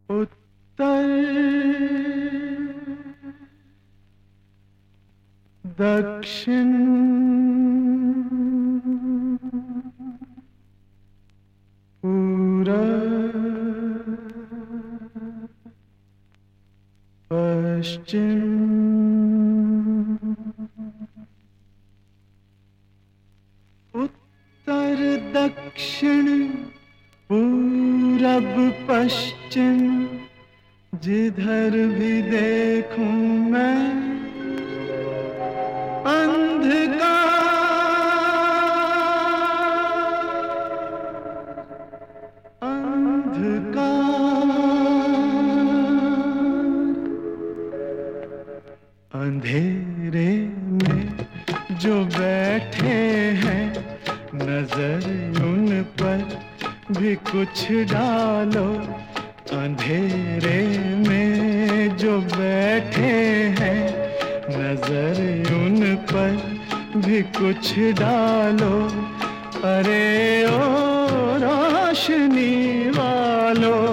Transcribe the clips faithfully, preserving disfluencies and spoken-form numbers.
उत्तर दक्षिण पूरब पश्चिम उत्तर दक्षिण पूरब पश्चिम जिधर भी देखूं मैं अंधकार अंधकार अंधेरे में जो बैठे हैं नजर उन पर भी कुछ डालो। अंधेरे में जो बैठे हैं नजर उन पर भी कुछ डालो। अरे ओ रोशनी वालों,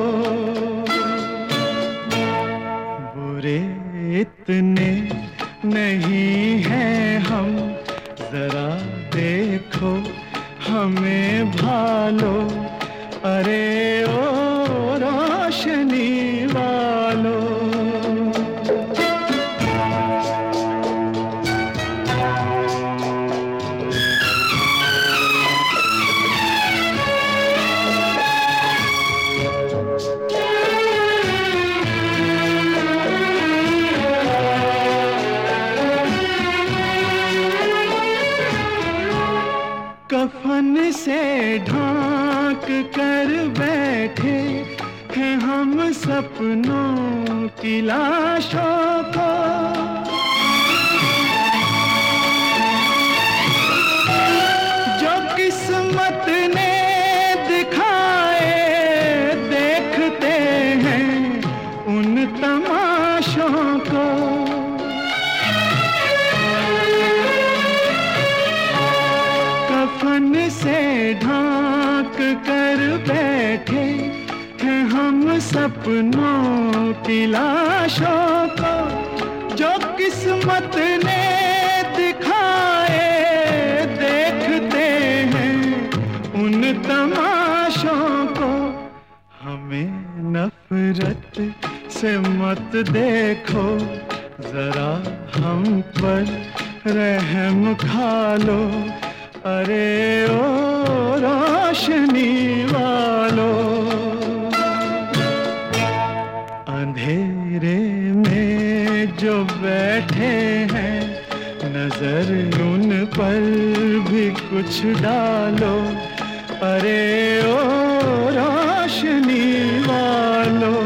बुरे इतने नहीं हैं हम, जरा देखो हमें भालो। अरे ओ रोशनी वालों, कफन से ढांक कर बैठे हैं हम सपनों की लाशों को। जो किस्मत ने दिखाए देखते हैं उन तमाशों को। कफन से ढांक कर बैठे हैं हम सपनों की लाशों को। जो किस्मत ने दिखाए देखते हैं उन तमाशों को। हमें नफरत से मत देखो, जरा हम पर रहम खा लो। अरे ओ रोशनी वालों, अंधेरे में जो बैठे हैं नजर उन पर भी कुछ डालो। अरे ओ रोशनी वालों,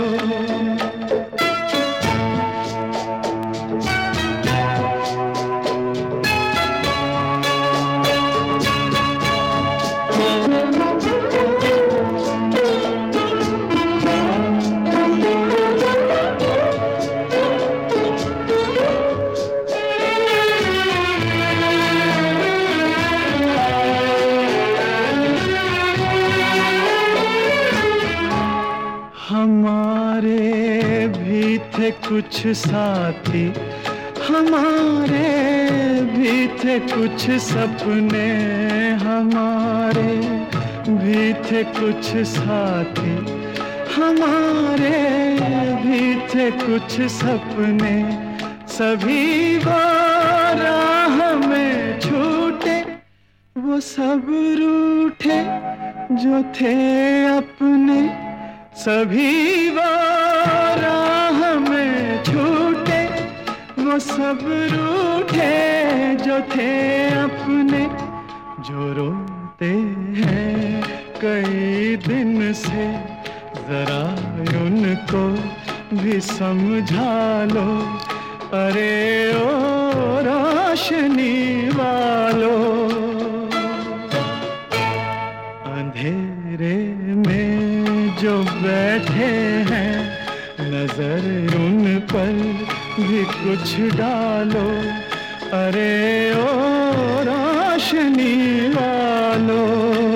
हमारे भी थे कुछ साथी, हमारे भी थे कुछ सपने, हमारे भी थे कुछ साथी, हमारे भी थे कुछ सपने। सभी वो राह में छूटे, वो सब रूठे जो थे अपने। सभी वो राह में छूटे, वो सब रूठे जो थे अपने। जो रोते हैं कई दिन से जरा उनको भी समझा लो। अरे ओ रोशनी वालों, अंधेरे में जो बैठे हैं नजर उन पर भी कुछ डालो। अरे ओ रोशनी वालों,